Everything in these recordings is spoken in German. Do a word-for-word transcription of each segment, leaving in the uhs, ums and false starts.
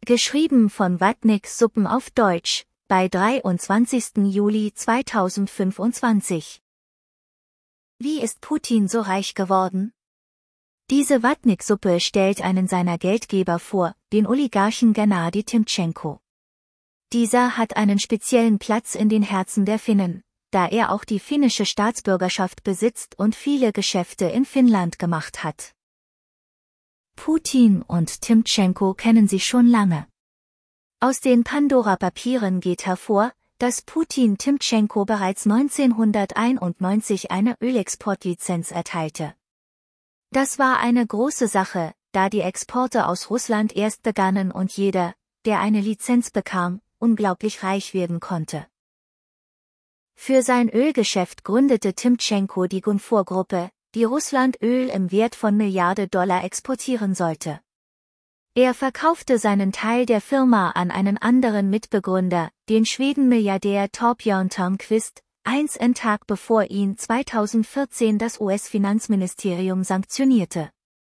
Geschrieben von Watnik Suppen auf Deutsch, bei dreiundzwanzigsten Juli zweitausendfünfundzwanzig. Wie ist Putin so reich geworden? Diese Watnik-Suppe stellt einen seiner Geldgeber vor, den Oligarchen Gennadi Timtschenko. Dieser hat einen speziellen Platz in den Herzen der Finnen, da er auch die finnische Staatsbürgerschaft besitzt und viele Geschäfte in Finnland gemacht hat. Putin und Timtschenko kennen sich schon lange. Aus den Pandora-Papieren geht hervor, dass Putin Timtschenko bereits neunzehnhunderteinundneunzig eine Ölexportlizenz erteilte. Das war eine große Sache, da die Exporte aus Russland erst begannen und jeder, der eine Lizenz bekam, unglaublich reich werden konnte. Für sein Ölgeschäft gründete Timtschenko die Gunvor-Gruppe, die Russland Öl im Wert von Milliarden Dollar exportieren sollte. Er verkaufte seinen Teil der Firma an einen anderen Mitbegründer, den Schweden-Milliardär Torbjörn Törnqvist, einen Tag bevor ihn zweitausendvierzehn das U S-Finanzministerium sanktionierte.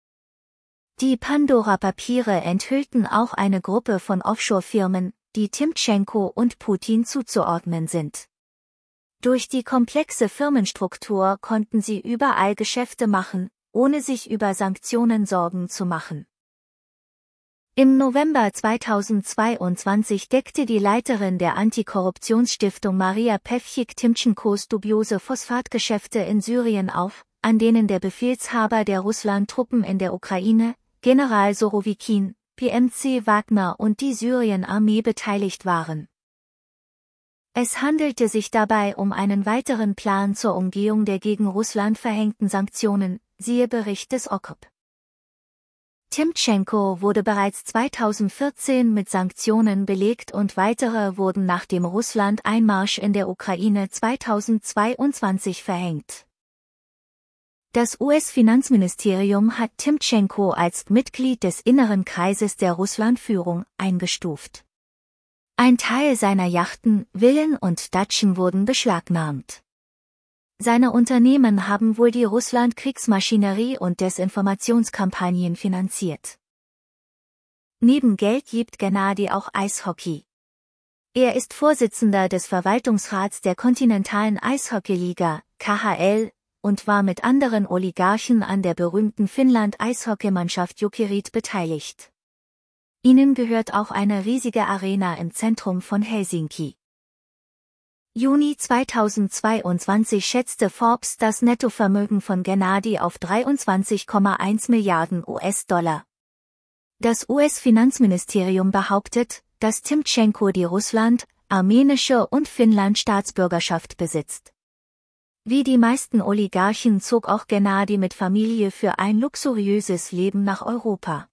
Die Pandora-Papiere enthüllten auch eine Gruppe von Offshore-Firmen, die Timtschenko und Putin zuzuordnen sind. Durch die komplexe Firmenstruktur konnten sie überall Geschäfte machen, ohne sich über Sanktionen Sorgen zu machen. Im November zweitausendzweiundzwanzig deckte die Leiterin der Antikorruptionsstiftung Maria Pevchik Timtschenkos dubiose Phosphatgeschäfte in Syrien auf, an denen der Befehlshaber der Russland-Truppen in der Ukraine, General Surowikin, P M C Wagner und die Syrien-Armee beteiligt waren. Es handelte sich dabei um einen weiteren Plan zur Umgehung der gegen Russland verhängten Sanktionen, siehe Bericht des O K P. Timtschenko wurde bereits zweitausendvierzehn mit Sanktionen belegt und weitere wurden nach dem Russland-Einmarsch in der Ukraine zweitausendzweiundzwanzig verhängt. Das U S-Finanzministerium hat Timtschenko als Mitglied des inneren Kreises der Russlandführung eingestuft. Ein Teil seiner Yachten, Villen und Datschen wurden beschlagnahmt. Seine Unternehmen haben wohl die Russland-Kriegsmaschinerie und Desinformationskampagnen finanziert. Neben Geld liebt Gennadi auch Eishockey. Er ist Vorsitzender des Verwaltungsrats der kontinentalen Eishockeyliga, K H L, und war mit anderen Oligarchen an der berühmten Finnland-Eishockeymannschaft Jokerit beteiligt. Ihnen gehört auch eine riesige Arena im Zentrum von Helsinki. Juni zweitausendzweiundzwanzig schätzte Forbes das Nettovermögen von Gennadi auf dreiundzwanzig Komma eins Milliarden U S-Dollar. Das U S-Finanzministerium behauptet, dass Timtschenko die Russland-, armenische und Finnland-Staatsbürgerschaft besitzt. Wie die meisten Oligarchen zog auch Gennadi mit Familie für ein luxuriöses Leben nach Europa.